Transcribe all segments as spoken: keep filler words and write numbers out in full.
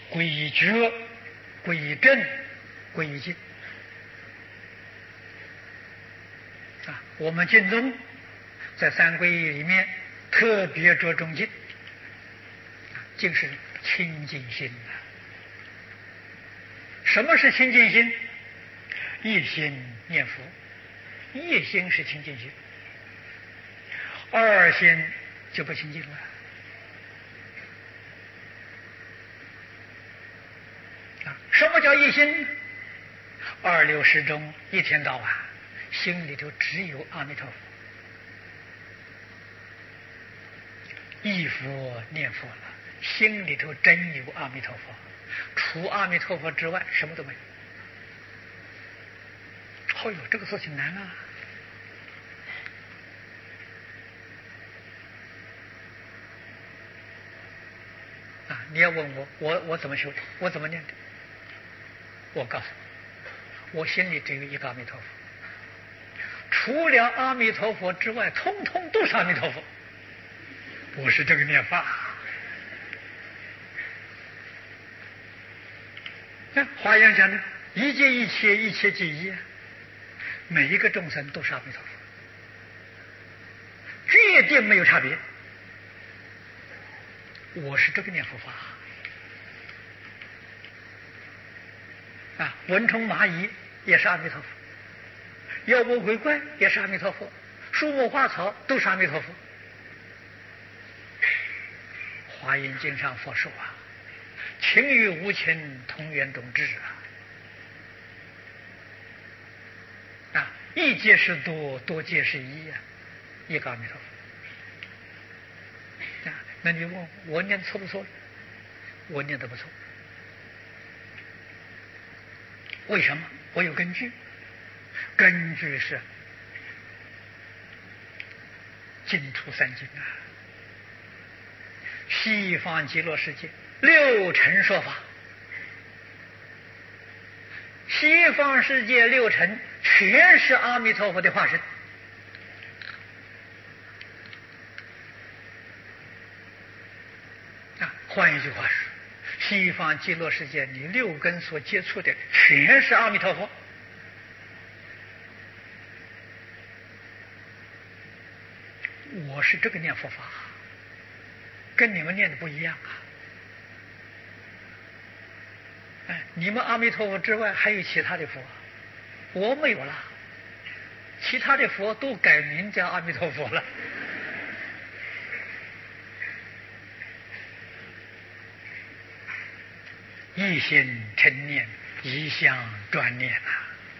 归觉、归正、归净啊。我们净宗在三皈依里面特别着重净，净是清净心啊。什么是清净心？一心念佛，一心是清净心，二心就不清净了。啊，什么叫一心？二六时中，一天到晚，心里头只有阿弥陀佛，忆佛念佛了，心里头真有阿弥陀佛，除阿弥陀佛之外，什么都没有。哦哟，这个事情难啊！啊，你要问我，我我怎么修的？我怎么念的？我告诉你，我心里只有一个阿弥陀佛，除了阿弥陀佛之外，通通都是阿弥陀佛。我是这个念法。那华严讲的一切一切，一切即一，每一个众生都是阿弥陀佛，决定没有差别。我是这个念佛法啊，蚊虫蚂蚁也是阿弥陀佛，妖魔鬼怪也是阿弥陀佛，树木花草都是阿弥陀佛。华严经上佛说啊，情与无情同源同质啊，啊，一皆是多，多皆是一啊，一个阿弥陀佛。啊，那你问我念错不错？我念得不错。为什么？我有根据，根据是净土三经啊，西方极乐世界六尘说法，西方世界六尘全是阿弥陀佛的化身。啊，换一句话说，西方极乐世界你六根所接触的全是阿弥陀佛。我是这个念佛法，跟你们念的不一样啊！哎，你们阿弥陀佛之外还有其他的佛，我没有了，其他的佛都改名叫阿弥陀佛了。一心称念，一向专念啊！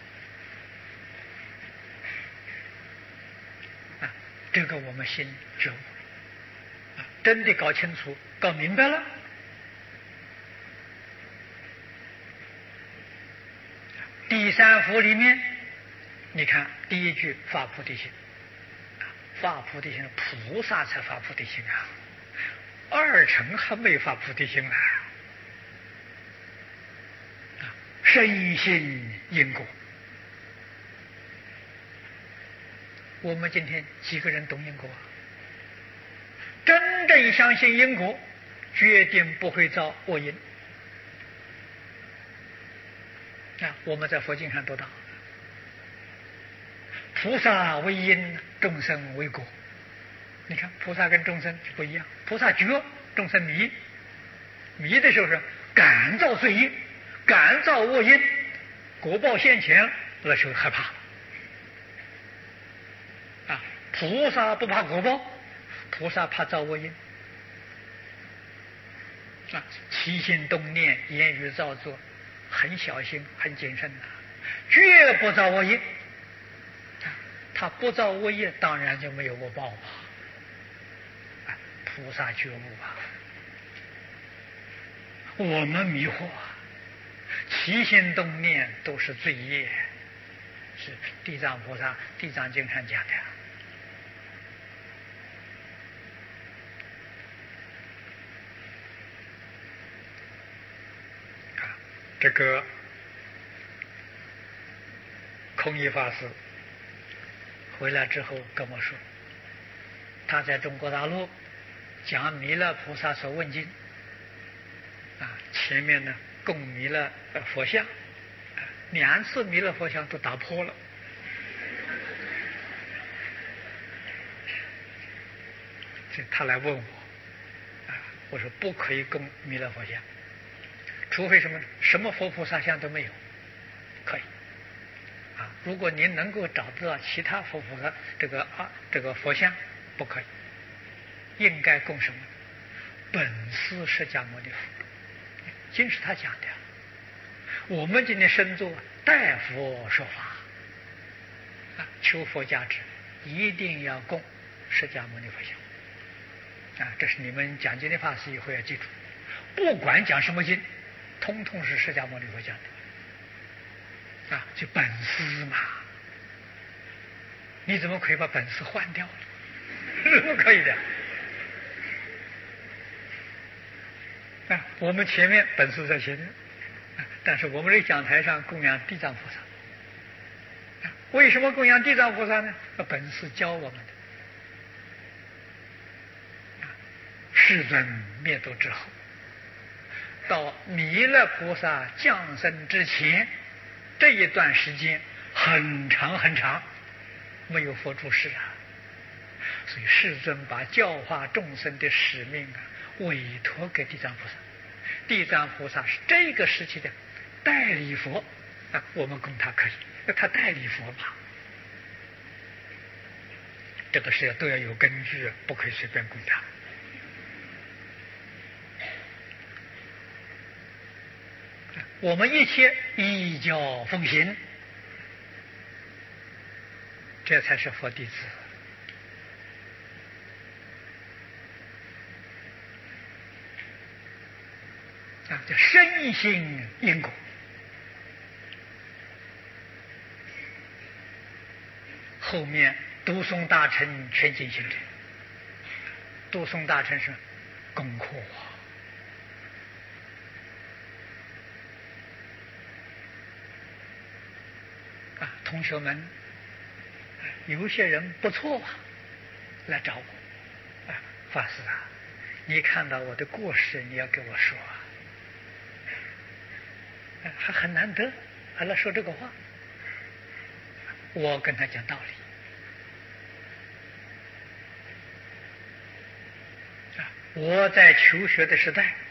啊，这个我们心觉悟，啊，真的搞清楚、搞明白了。第三幅里面，你看第一句发菩提心，发菩提心，菩萨才发菩提心啊，二乘还没发菩提心呢。深信因果，我们今天几个人懂因果？真正相信因果，决定不会造恶因。啊，我们在佛经上读到，菩萨为因，众生为果。你看，菩萨跟众生就不一样，菩萨觉，众生迷，迷的时候是感造罪业，感造恶因，果报现前，那时候害怕。啊，菩萨不怕果报，菩萨怕造恶因。啊，起心动念、言语造作，很小心、很谨慎的，绝不造恶业。他不造恶业，当然就没有恶报啊！啊，菩萨觉悟啊！我们迷惑啊，起心动念都是罪业，是地藏菩萨《地藏经》上讲的。啊，这个空一法师回来之后跟我说，他在中国大陆讲弥勒菩萨所问经， 啊，前面呢供弥勒佛像，啊，两次弥勒佛像都打破了。所以他来问我，啊，我说不可以供弥勒佛像，除非什么什么佛菩萨像都没有，可以。啊，如果您能够找得到其他佛菩萨这个啊这个佛像，不可以，应该供什么？本师释迦牟尼佛，经是他讲的。我们今天身作代佛说法，啊，求佛加持，一定要供释迦牟尼佛像。啊，这是你们讲经的法师以后要记住，不管讲什么经，通通是释迦牟尼佛讲的。啊，就本师嘛，你怎么可以把本师换掉了？是不可以的。啊，我们前面本师在前面，啊，但是我们这讲台上供养地藏菩萨。啊，为什么供养地藏菩萨呢？本师教我们的。啊，世尊灭度之后，到弥勒菩萨降生之前，这一段时间很长很长，没有佛住世啊。所以世尊把教化众生的使命啊委托给地藏菩萨，地藏菩萨是这个时期的代理佛啊，我们供他可以，他代理佛嘛，这个是要都要有根据，不可以随便供他。我们一切依教奉行，这才是佛弟子。啊，叫深信因果。后面读诵大乘全经行者，读诵大乘是功课啊。同学们，有些人不错啊，来找我，啊，法师啊，你看到我的过失，你要跟我说啊。还很难得，还来说这个话。我跟他讲道理啊！我在求学的时代，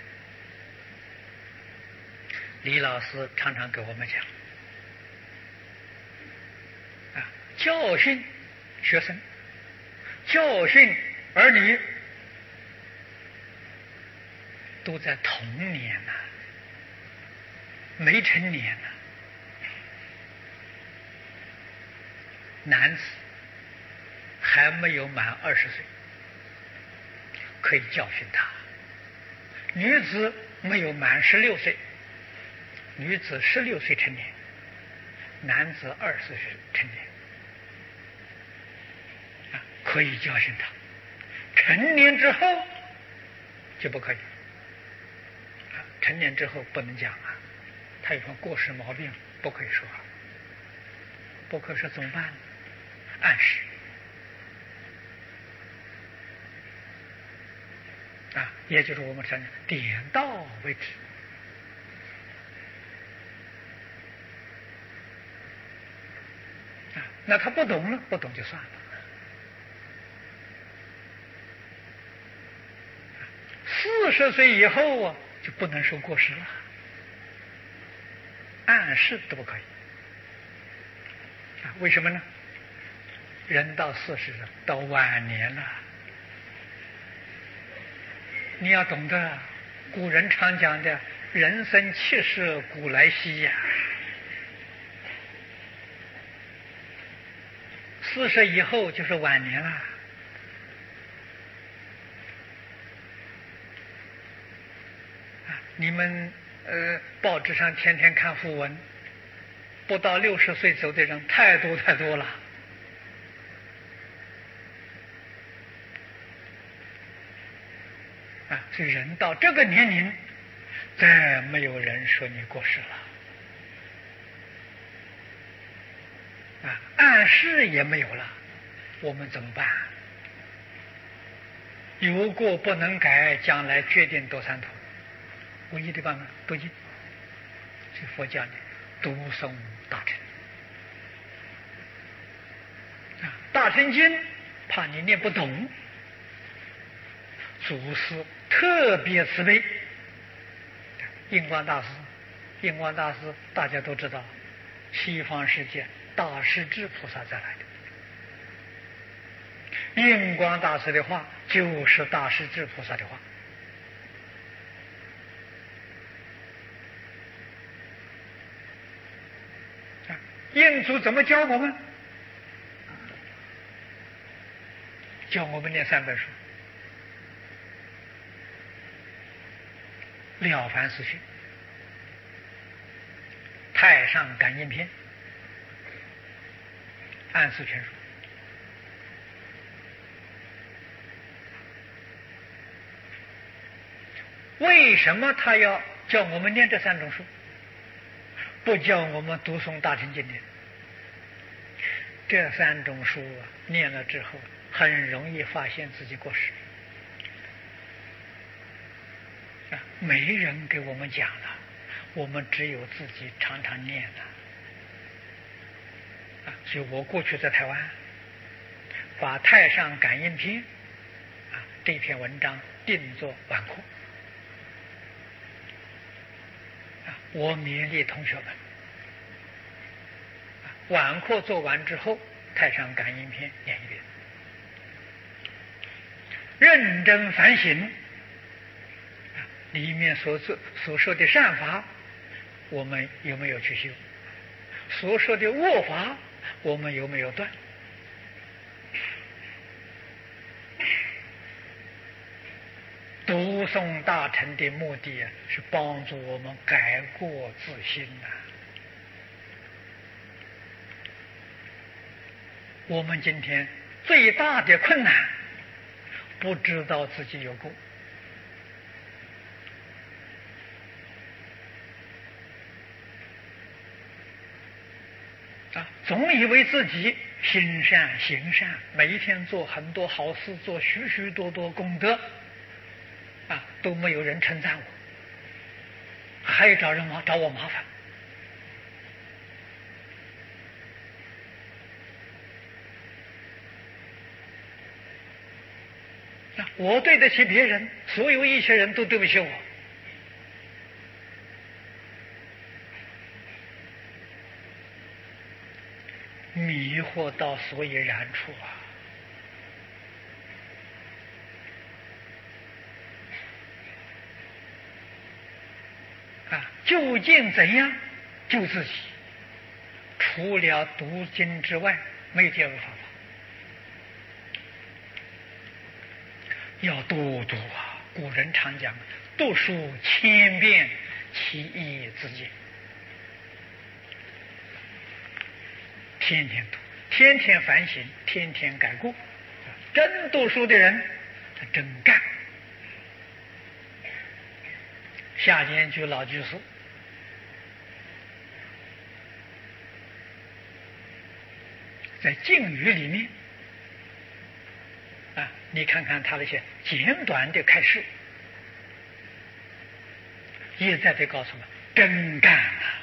李老师常常给我们讲啊，教训学生，教训儿女，都在童年呐、啊。没成年呢，男子还没有满二十岁，可以教训他；女子没有满十六岁，女子十六岁成年，男子二十岁成年，啊，可以教训他。成年之后就不可以，啊，成年之后不能讲啊。他有什么过失毛病不可以说，不可以说怎么办呢？暗示啊，也就是我们讲的点到为止啊。那他不懂了，不懂就算了。四十岁以后啊，就不能说过失了。暗示都不可以啊？为什么呢？人到四十到晚年了，你要懂得，古人常讲的“人生七十古来稀”呀。四十以后就是晚年了啊！你们呃，报纸上天天看讣文，不到六十岁走的人太多太多了。啊，所以人到这个年龄，再没有人说你过世了，啊，暗示也没有了，我们怎么办？有过不能改，将来决定堕三途。 唯一的办法读经。这佛教呢，读诵大乘啊，大乘经怕你念不懂，祖师特别慈悲。印光大师，印光大师大家都知道，西方世界大势至菩萨再来的。印光大师的话就是大势至菩萨的话。印祖怎么教我们？教我们念三本书：《了凡四训》、《太上感应篇》、《安世全书》。为什么他要叫我们念这三种书？不叫我们读诵大乘经典？这三种书啊，念了之后很容易发现自己过失啊，没人给我们讲了，我们只有自己常常念了啊。所以我过去在台湾，把《太上感应篇》啊这篇文章定作晚课啊，我勉励同学们。晚课做完之后，《太上感应篇》念一遍，认真反省，里面所做所说的善法，我们有没有去修？所说的恶法，我们有没有断？读诵大乘的目的啊，是帮助我们改过自新呐、啊。我们今天最大的困难，不知道自己有过啊，总以为自己心善行善，每一天做很多好事，做许许多多功德啊，都没有人称赞我，还找人麻找我麻烦。我对得起别人，所有一切人都对不起我。迷惑到所以然处啊！啊，究竟怎样救自己？除了读经之外，没有第二个方法。要多读啊！古人常讲，读书千遍，其义自见。天天读，天天反省，天天改过。真读书的人，他真干。夏间居老居士在敬语里面啊，你看看他那些简短的开示，一再的告诉我们，真干啊！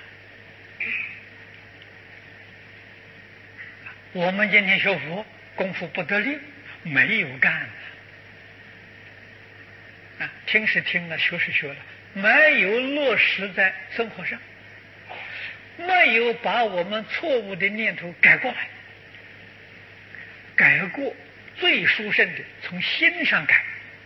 我们今天学佛功夫不得力，没有干啊，听是听了，学是学了，没有落实在生活上，没有把我们错误的念头改过来。改过最殊胜的，从心上改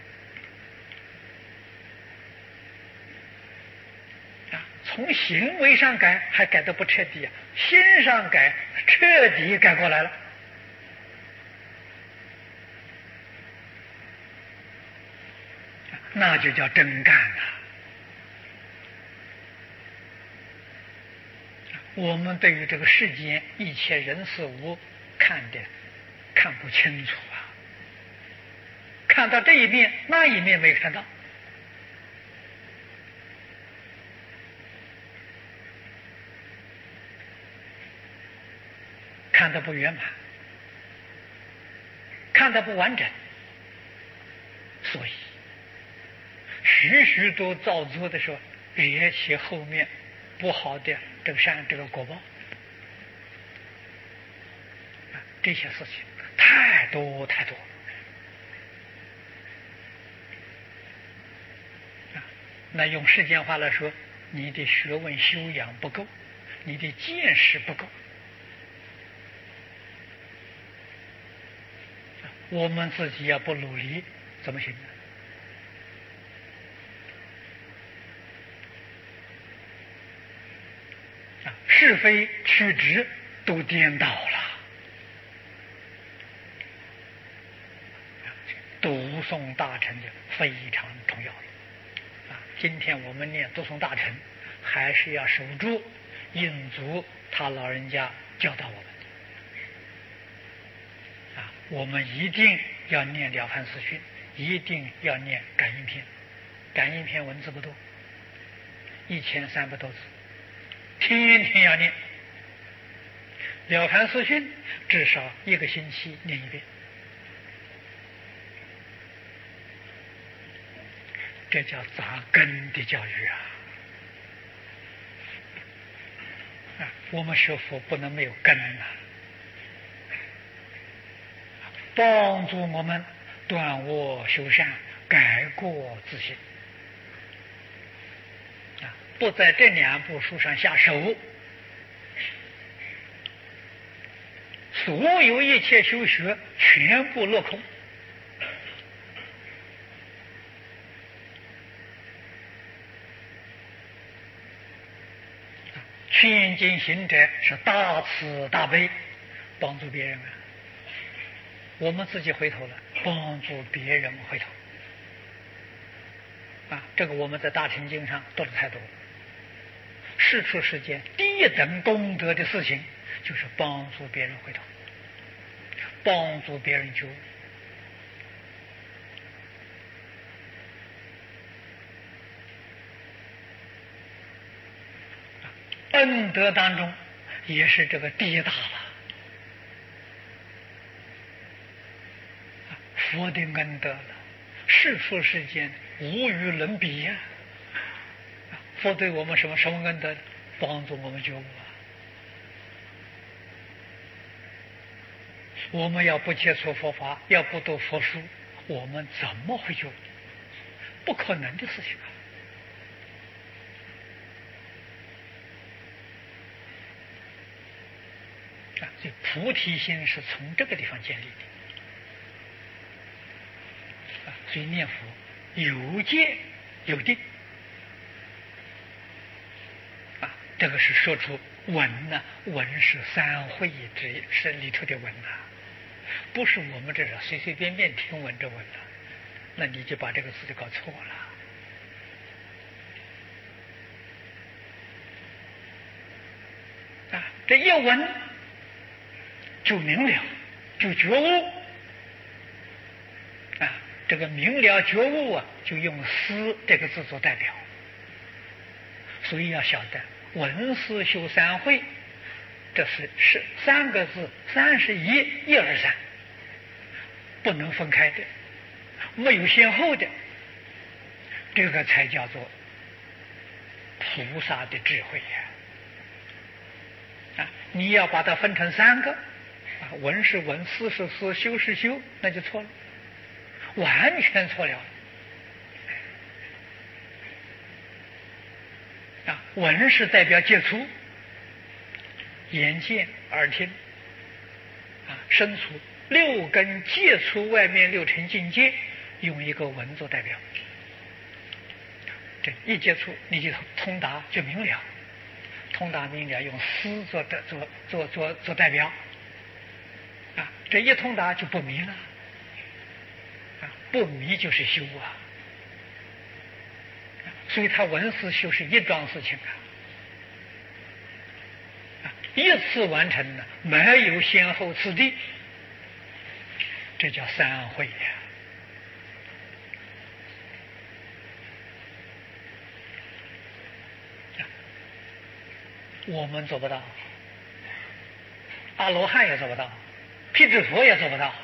啊，从行为上改还改得不彻底啊，心上改彻底改过来了。那就叫真干了。我们对于这个世间一切人事物看的看不清楚啊，看到这一面那一面没看到，看得不圆满，看得不完整，所以许许多造作的时候惹起后面不好的这个善这个果报。这些事情太多太多啊！那用世间话来说，你的学问修养不够，你的见识不够。我们自己要不努力，怎么行呢？啊，是非曲直都颠倒了。读诵大乘的非常重要啊！今天我们念读诵大乘，还是要守住印祖他老人家教导我们的啊！我们一定要念了凡四训，一定要念感应篇。感应篇文字不多，一千三百多字，天天要念。了凡四训至少一个星期念一遍。这叫扎根的教育啊！啊，我们学佛不能没有根啊！帮助我们断恶修善，改过自新啊！不在这两部书上下手，所有一切修学全部落空。劝进行者是大慈大悲，帮助别人啊！我们自己回头了，帮助别人回头啊！这个我们在大乘经上读的太多了。世出世间第一等功德的事情，就是帮助别人回头，帮助别人觉悟。恩德当中也是这个第一大了。佛的恩德了，世出世间无与伦比呀、啊！佛对我们什么什么恩德？帮助我们觉悟啊！我们要不接触佛法，要不读佛书，我们怎么会觉悟？不可能的事情啊！所以菩提心是从这个地方建立的啊！所以念佛有戒有定啊，这个是说出文呢、啊，文是三会之是里头的文啊，不是我们这是随随便便听闻这文了，那你就把这个字就搞错了啊！这一文就明了，就觉悟啊！这个明了觉悟啊，就用思这个字做代表。所以要晓得闻思修三会，这是是三个字，三十一，一二三，不能分开的，没有先后的，这个才叫做菩萨的智慧呀！啊，你要把它分成三个。啊，闻是闻，思是思，修是修，那就错了，完全错了。啊，闻是代表接触，眼见、耳听，啊，身处六根接触外面六尘境界，用一个闻做代表。这一接触，你就通达就明了，通达明了用思做的做做做做代表。啊，这一通达就不迷了，啊，不迷就是修啊，所以他闻思修是一桩事情啊，啊，一次完成了，没有先后次第，这叫三会呀、啊。我们做不到，阿罗汉也做不到。辟支佛也做不到。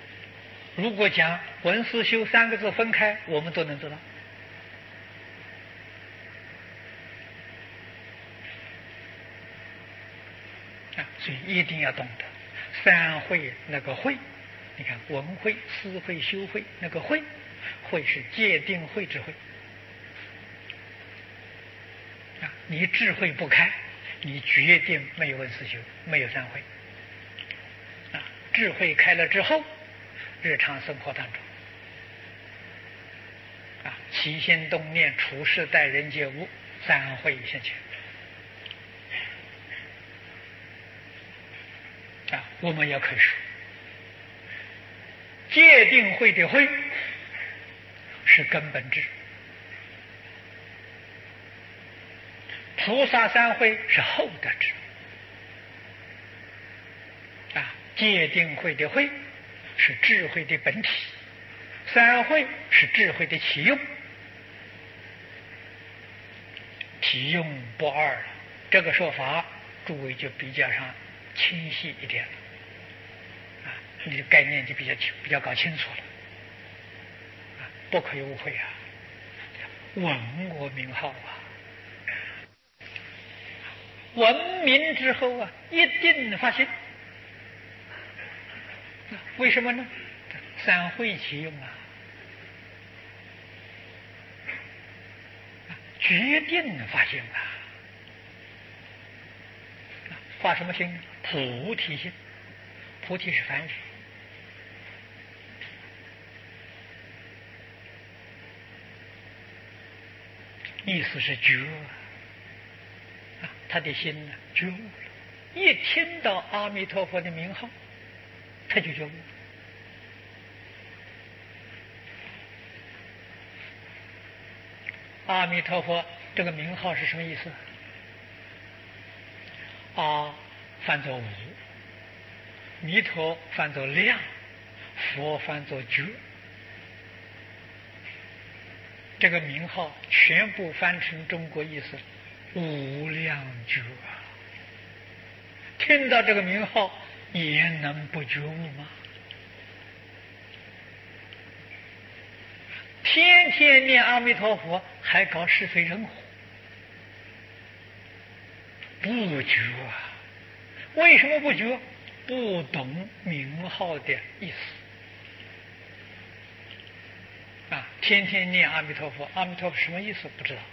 如果讲闻思修三个字分开，我们都能做到。 啊，所以一定要懂得三慧那个慧。你看闻慧、思慧、修慧，那个慧，慧是界定慧之慧啊。你智慧不开，你决定没有闻思修，没有三慧啊。智慧开了之后，日常生活当中啊，起心动念、处事待人接物，三慧现前啊。我们也可以说，界定慧的慧是根本智，菩萨三慧是后得智啊。界定慧的慧是智慧的本体，三慧是智慧的起用，体用不二，这个说法诸位就比较上清晰一点了啊，你的概念就比较比较搞清楚了啊，不可以误会啊。闻我名号啊，闻名之后啊，一定发心。为什么呢？三慧起用啊，决定发心啊。发什么心？菩提心。菩提是梵语，意思是觉啊，他的心呢觉悟了，一听到阿弥陀佛的名号，他就觉悟。阿弥陀佛这个名号是什么意思？阿翻作无，弥陀翻作量，佛翻作觉。这个名号全部翻成中国意思，无量觉啊！听到这个名号，也能不觉悟吗？天天念阿弥陀佛，还搞是非人我，不觉啊！为什么不觉？不懂名号的意思啊！天天念阿弥陀佛，阿弥陀佛什么意思不知道，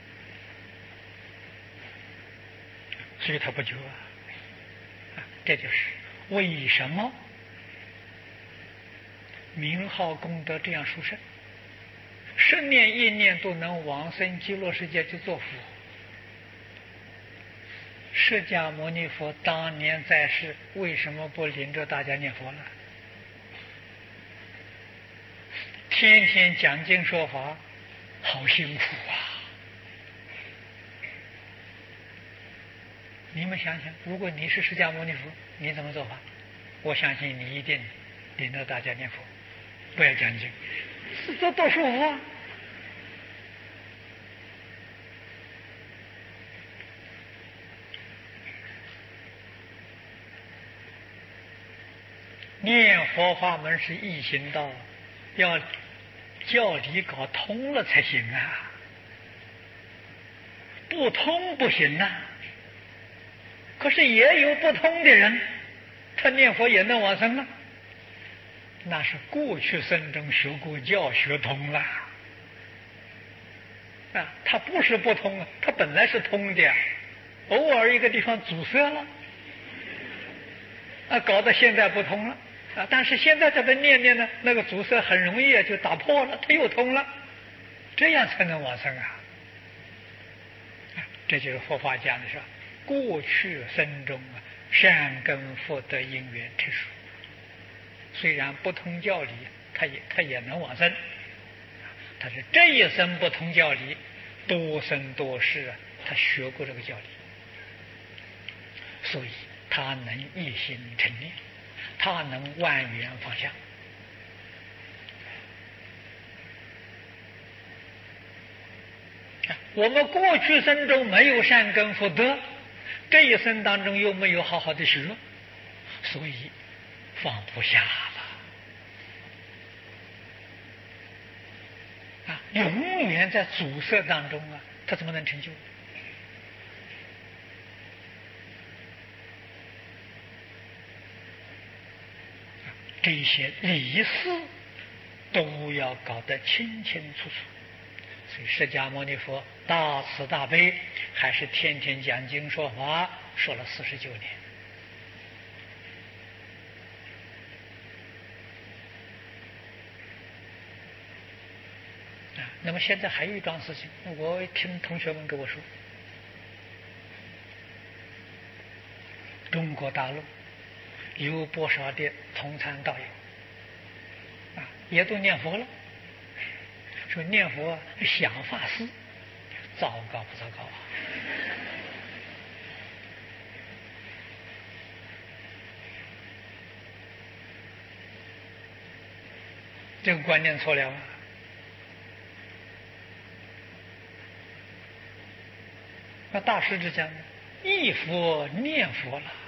所以他不觉啊！啊，这就是为什么名号功德这样殊胜，十念一念都能往生极乐世界去做佛。释迦牟尼佛当年在世，为什么不领着大家念佛呢？天天讲经说法，好辛苦啊！你们想想，如果你是释迦牟尼佛，你怎么做法？我相信你一定领着大家念佛，不要讲经，这多舒服啊！念佛法门是易行道，要教理搞通了才行啊，不通不行啊。可是也有不通的人，他念佛也能往生啊，那是过去生中学过教学通了啊，他不是不通啊，他本来是通的，偶尔一个地方阻塞了啊，搞得现在不通了啊，但是现在这个念念呢，那个阻塞很容易就打破了，它又通了，这样才能往生啊！啊，这就是佛法讲的是过去生中啊，善根福德因缘特殊，虽然不通教理，他也他也能往生。他是这一生不通教理，多生多世啊，他学过这个教理，所以他能一心成念，他能万缘放下。我们过去生中没有善根福德，这一生当中又没有好好的学，所以放不下了啊！永远在阻塞当中啊，他怎么能成就？ 这些理事都要搞得清清楚楚。所以释迦牟尼佛大慈大悲，还是天天讲经说法，说了四十九年。啊，那么现在还有一桩事情，我听同学们跟我说，中国大陆有不少的同参道友啊，也都念佛了。说念佛想法师，糟糕不糟糕啊？这个观念错了啊！那大师就讲，忆佛念佛了，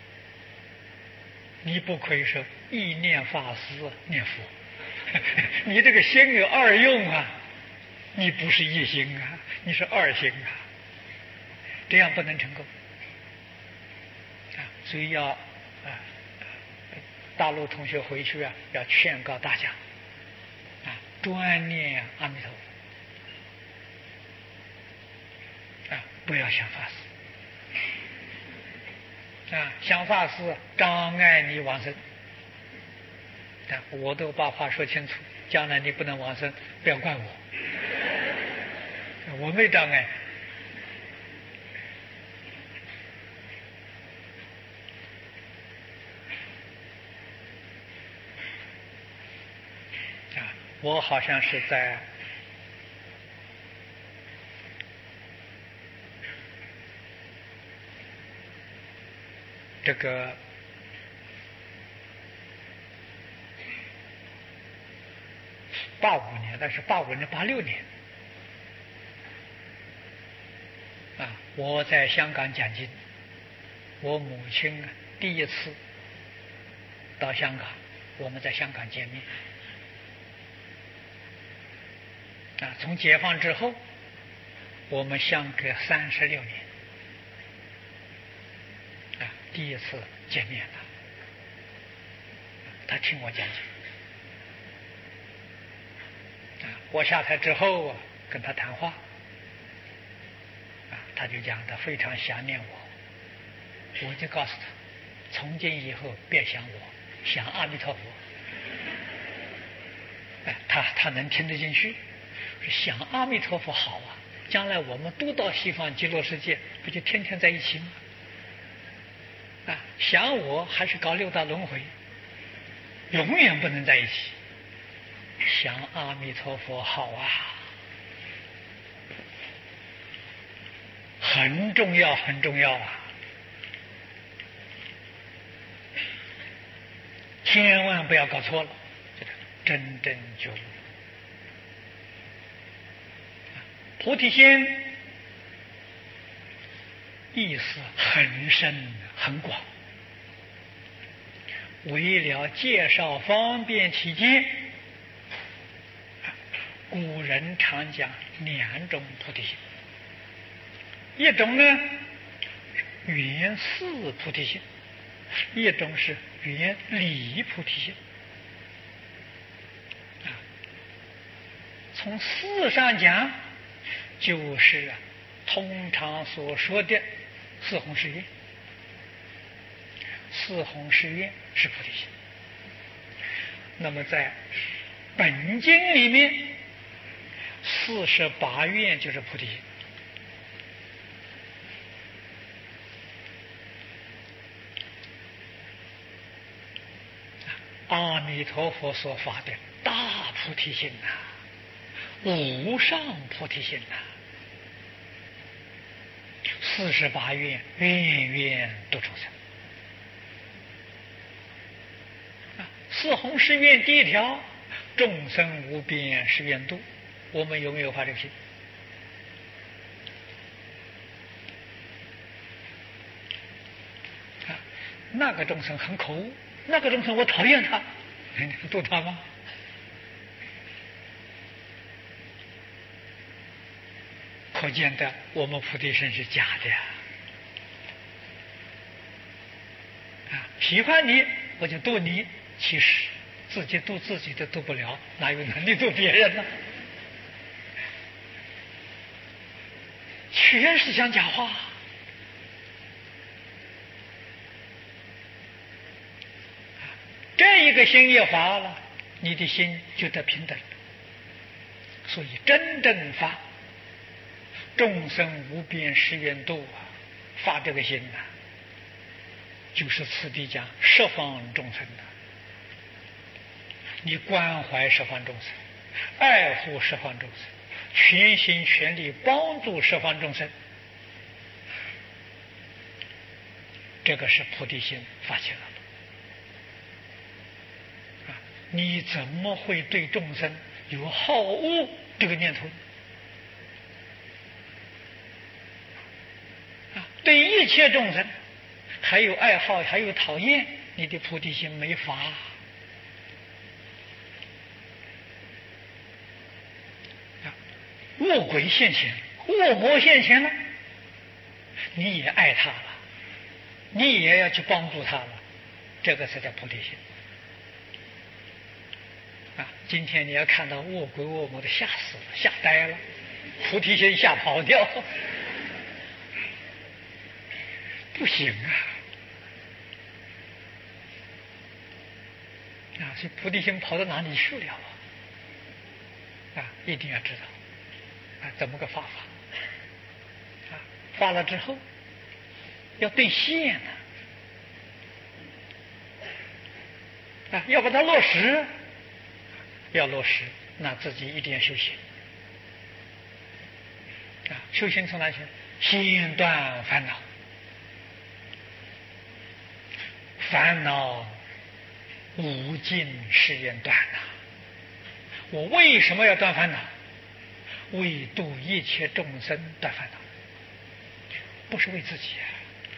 你不可以说意念法师念佛。你这个心有二用啊，你不是一心啊，你是二心啊，这样不能成功啊！所以要啊，大陆同学回去啊，要劝告大家啊，专念阿弥陀佛啊，不要想法师啊，想法师障碍你往生。我都把话说清楚，将来你不能往生，不要怪我，我没障碍。啊，我好像是在这个八五年，但是八五年、八六年啊，我在香港讲经，我母亲第一次到香港，我们在香港见面啊。从解放之后，我们相隔三十六年啊，第一次见面了。他听我讲经。我下台之后啊，跟他谈话，啊，他就讲他非常想念我，我就告诉他，从今以后别想我，想阿弥陀佛。哎，他他能听得进去，想阿弥陀佛好啊，将来我们都到西方极乐世界，不就天天在一起吗？啊，想我还是搞六道轮回，永远不能在一起。想阿弥陀佛好啊，很重要，很重要啊！千万不要搞错了，真正觉悟。菩提心意思很深很广，为了介绍方便起见，古人常讲两种菩提心，一种呢原四菩提心，一种是原理菩提心。啊，从事上讲，就是啊通常所说的四弘誓愿。四弘誓愿是菩提心。那么在本经里面，四十八愿就是菩提心。阿弥陀佛所发的大菩提心呐、啊，无上菩提心呐、啊，四十八愿，愿愿度众生。四弘誓愿第一条，众生无边誓愿度，我们有没有发这个心？啊，那个众生很可恶，那个众生我讨厌他，度他吗？可见的，我们菩提心是假的呀！啊，喜欢你我就度你， 其实自己度自己的度不了，哪有能力度别人呢？全是讲假话。这一个心一滑了，你的心就得平等。所以真正发众生无边誓愿度啊，发这个心呐、啊，就是此地讲十方众生的。你关怀十方众生，爱护十方众生，全心全力帮助十方众生，这个是菩提心发起来了。啊，你怎么会对众生有好恶这个念头？啊，对一切众生还有爱好，还有讨厌，你的菩提心没发。恶鬼现前，恶魔现前了，你也爱他了，你也要去帮助他了，这个才叫菩提心。啊，今天你要看到恶鬼恶魔的，吓死了，吓呆了，菩提心吓跑掉，不行啊！啊，所以菩提心跑到哪里去了啊？啊，一定要知道。啊，怎么个发法？啊，发了之后要兑现呢、啊，啊，要把它落实，要落实，那自己一定要修行。啊，修行从哪去？先断烦恼，烦恼无尽誓愿断呐、啊。我为什么要断烦恼？为度一切众生断烦恼，不是为自己、啊。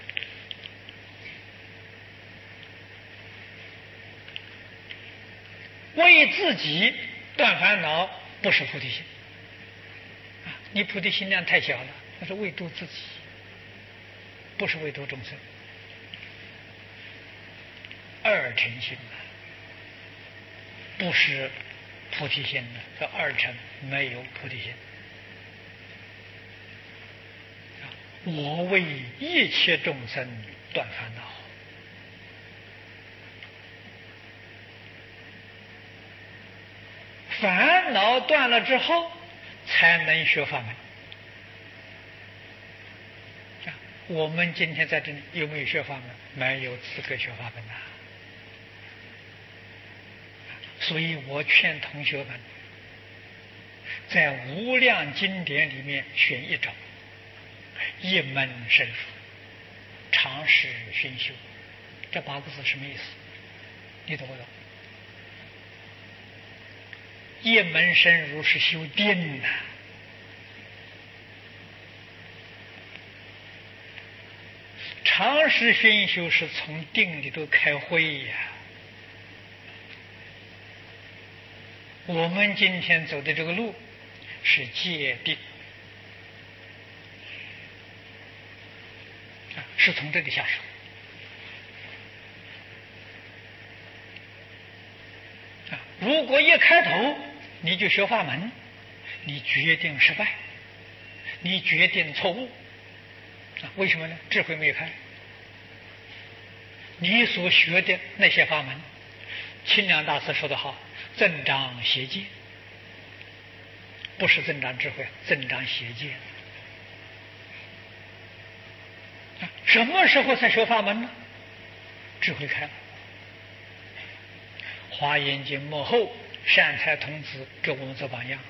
为自己断烦恼不是菩提心。啊，你菩提心量太小了，那是为度自己，不是为度众生。二乘心啊，不是菩提心的，这二乘没有菩提心。我为一切众生断烦恼，烦恼断了之后，才能学法门。啊，我们今天在这里有没有学法门？没有资格学法门呐、啊。所以我劝同学们，在无量经典里面选一种，一门深入，常识熏修。这八个字什么意思？你懂不懂？一门深入是修定呐、啊，常识熏修是从定里头开会呀、啊。我们今天走的这个路是戒定，是从这里下手。啊，如果一开头你就学法门，你决定失败，你决定错误。啊，为什么呢？智慧没有开。你所学的那些法门，清凉大师说得好，增长邪见，不是增长智慧，增长邪见。啊，什么时候才学法门呢？智慧开了。华严经幕后，善财童子给我们做榜样。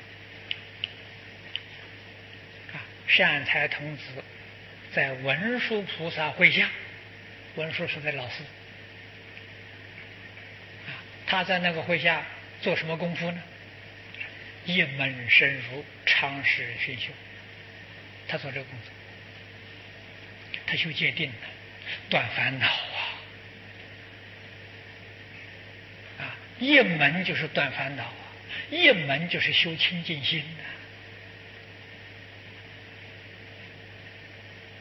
啊，善财童子在文殊菩萨会下，文殊是在老师。啊，他在那个会下做什么功夫呢？一门深入，常识熏修。他做这个工作，他修戒定的，断烦恼啊！啊，一门就是断烦恼啊，一门就是修清净心的。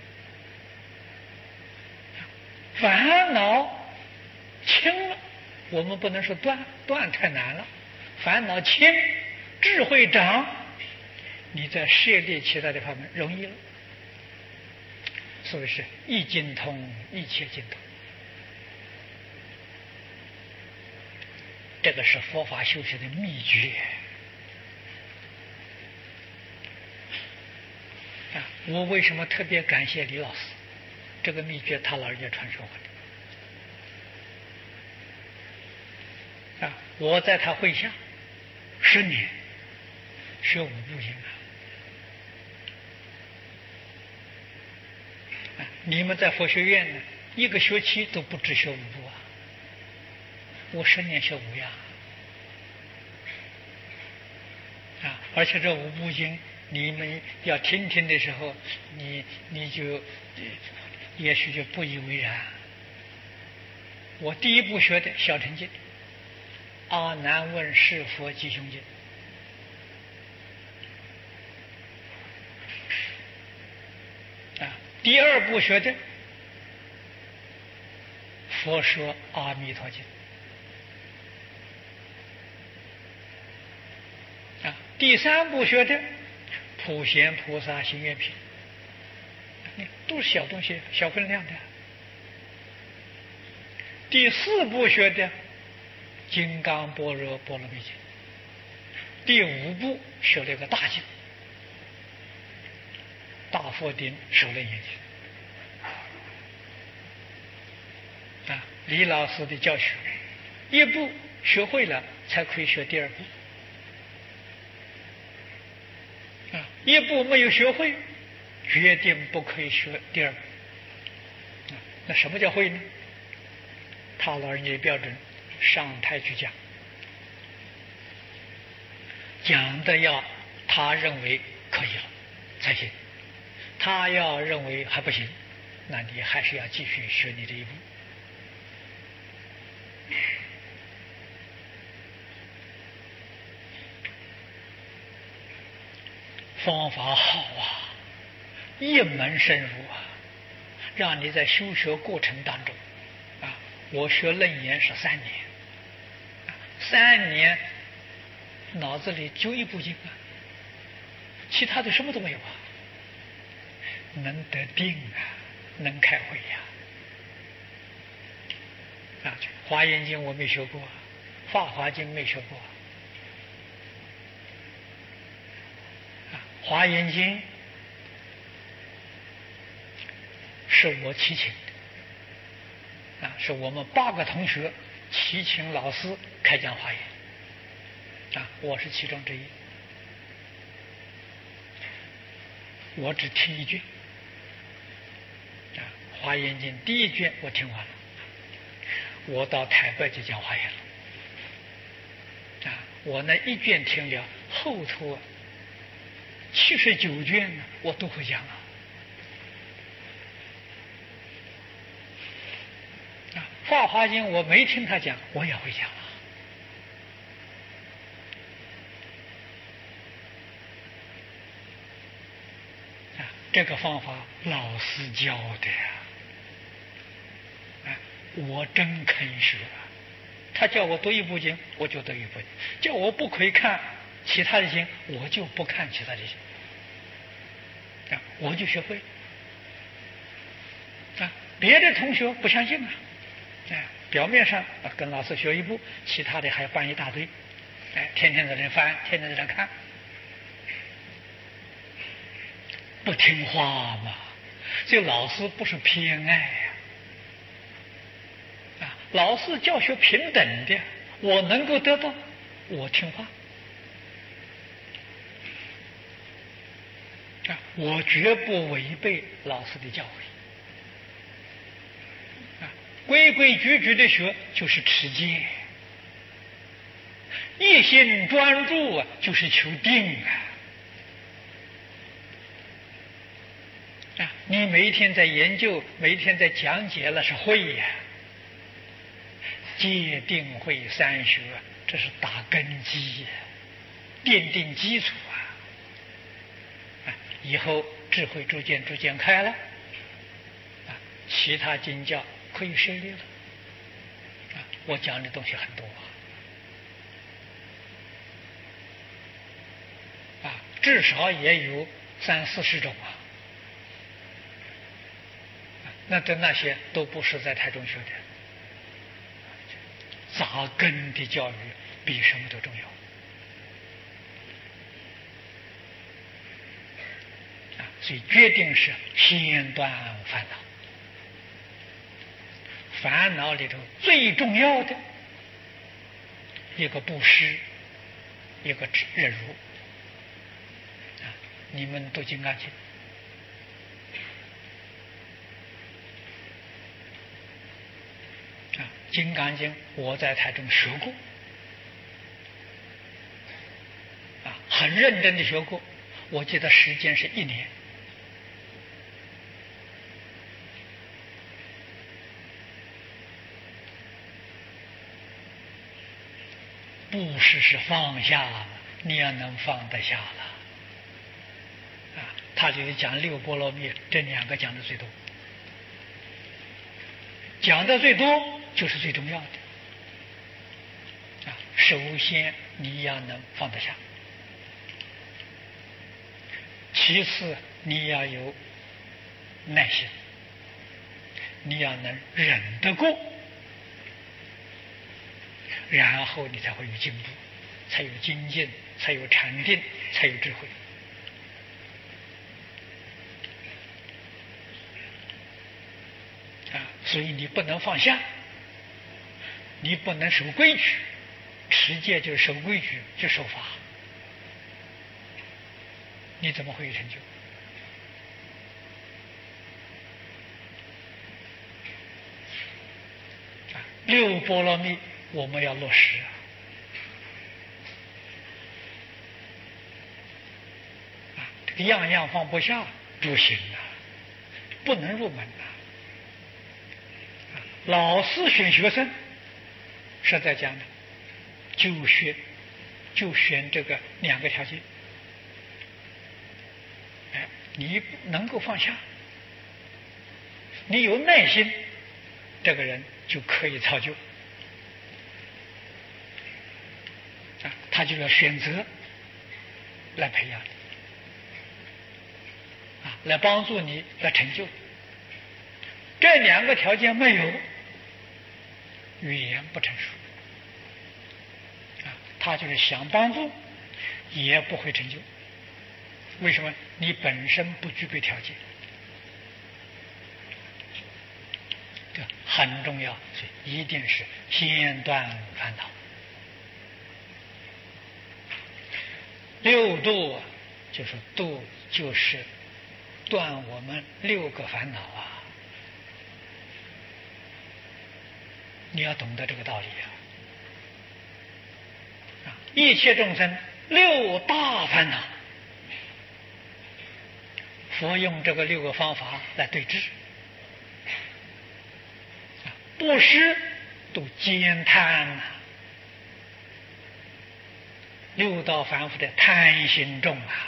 烦恼轻了， 我们不能说断，断太难了。烦恼轻，智慧长，你在涉猎其他的方面容易了。所以是一精通，一切精通。这个是佛法修学的秘诀啊！我为什么特别感谢李老师？这个秘诀他老人家传授我的啊！我在他会下十年学五部经啊！你们在佛学院呢，一个学期都不止学五部啊！我十年学五样啊！而且这五部经，你们要听听的时候，你你就也许就不以为然。我第一部学的小乘经，阿难问是佛吉凶经啊，第二部学的佛说阿弥陀经啊，第三部学的普贤菩萨行愿品，都是小东西，小分量的。第四部学的金刚般若波罗蜜经，第五部学了一个大经，大佛顶首楞严经啊。李老师的教学，一部学会了才可以学第二部啊，一部没有学会，决定不可以学第二部啊。那什么叫会呢？他老人家的标准，上台去讲，讲的要他认为可以了才行，他要认为还不行，那你还是要继续学你这一步。方法好啊，一门深入啊，让你在修学过程当中啊，我学楞严是三年，三年脑子里就一部经啊，其他的什么都没有啊，能得定啊，能开会呀啊！啊，华严经我没学过，法华经没学过。华严经是我祈请的啊，是我们八个同学祈请老师开讲华严啊，我是其中之一。我只听一卷啊，华严经第一卷我听完了，我到台北就讲华严了啊，我那一卷听了，后头啊七十九卷呢，我都会讲啊。啊，《法华经》我没听他讲，我也会讲啊。啊，这个方法老师教的呀，啊，我真肯学。他叫我读一部经，我就读一部经；叫我不可以看其他的经，我就不看其他的经。啊，我就学会啊，别的同学不相信啊，哎，表面上啊跟老师学一步，其他的还翻一大堆，哎，天天在那翻，天天在那看，不听话嘛。这老师不是偏爱呀，啊，老师教学平等的，我能够得到，我听话。啊，我绝不违背老师的教诲。啊，规规矩矩的学就是持戒，一心专注啊，就是求定啊。啊，你每一天在研究，每一天在讲解了是会呀，戒定慧三学，这是打根基呀，奠定基础啊。以后智慧逐渐逐渐开了，啊，其他经教可以涉猎了，啊， 我讲的东西很多啊，啊，至少也有三四十种啊。那的那些都不是在台中学的，扎根的教育比什么都重要啊！所以决定是先断烦恼，烦恼里头最重要的一个布施，一个忍辱啊！你们读《金刚经》。《金刚经》我在台中学过，啊，很认真的学过，我记得时间是一年。布施是放下，你要能放得下了，啊，他里头讲六波罗蜜，这两个讲的最多，讲的最多。就是最重要的啊！首先你要能放得下，其次你要有耐心，你要能忍得过，然后你才会有进步，才有精进，才有禅定，才有智慧啊！所以你不能放下。你不能守规矩，持戒就是守规矩，就守法，你怎么会有成就？啊，六波罗蜜我们要落实啊！啊，这个样样放不下不行啊，不能入门啊！啊，老师选学生。实在讲呢，就选就选这个两个条件，哎，你能够放下，你有耐心，这个人就可以造就啊，他就要选择来培养你啊，来帮助你来成就。这两个条件没有，语言不成熟啊，他就是想帮助，也不会成就。为什么？你本身不具备条件，这很重要，所以一定是先断烦恼。六度啊，就是度，就是断我们六个烦恼啊。你要懂得这个道理啊！一切众生六大烦恼，佛用这个六个方法来对治。布施都兼贪呐，六道凡夫的贪心重啊，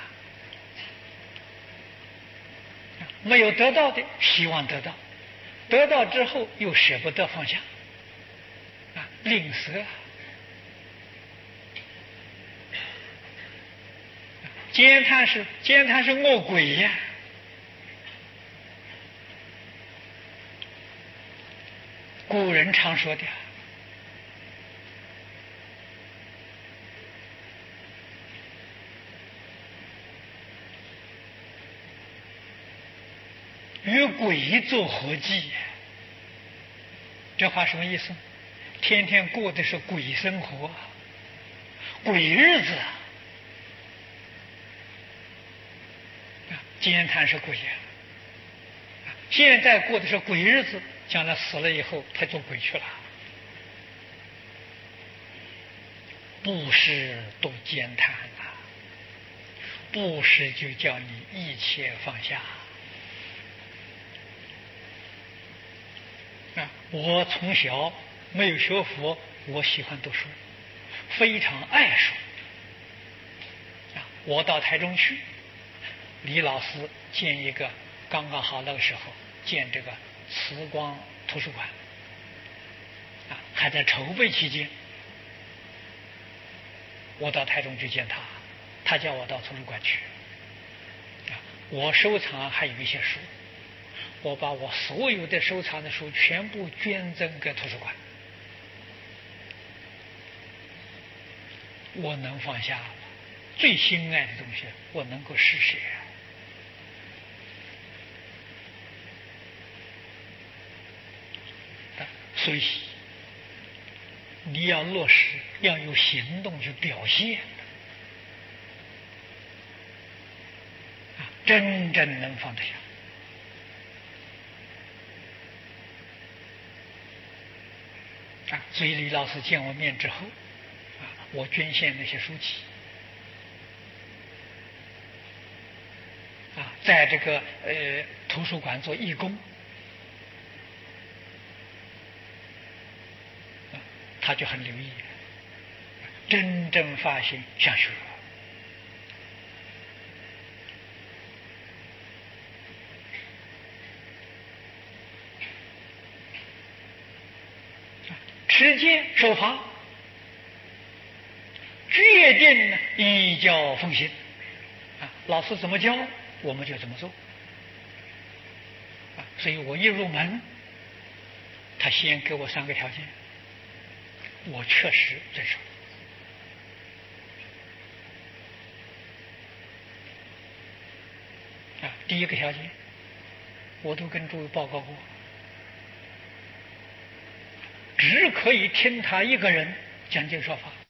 没有得到的希望得到，得到之后又舍不得放下。啊，吝啬，奸贪是奸贪是恶鬼呀、啊！古人常说的，与鬼做伙计，这话什么意思？天天过的是鬼生活，鬼日子啊！奸贪是鬼呀、啊，现在过的是鬼日子，将来死了以后，他做鬼去了。布施都兼贪啊，布施就叫你一切放下啊！我从小没有学佛，我喜欢读书，非常爱书啊！我到台中去，李老师建一个，刚刚好那个时候建这个慈光图书馆啊， 还在筹备期间，我到台中去见他，他叫我到图书馆去。我收藏还有一些书，我把我所有的收藏的书全部捐赠给图书馆。我能放下最心爱的东西，我能够施舍。所以你要落实，要有行动去表现，啊，真正能放得下。啊，所以李老师见我面之后，啊，我捐献那些书籍，啊，在这个呃图书馆做义工。他就很留意，真正发心想学。持戒守法，决定依教奉行。啊，老师怎么教，我们就怎么做。啊，所以我一入门，他先给我三个条件。我确实遵守。啊，第一个条件，我都跟诸位报告过，只可以听他一个人讲经说法。